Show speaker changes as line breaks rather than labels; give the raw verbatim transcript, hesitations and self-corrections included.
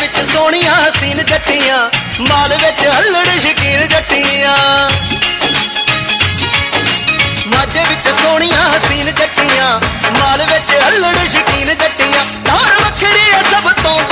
विच सोहणियां हसीन जट्टियां, माल विच अल्लड़ शकीन जट्टियां। माझे विच सोहणियां हसीन जट्टियां, माल विच अल्लड़ शकीन जट्टियां। धार वखरी है सब तो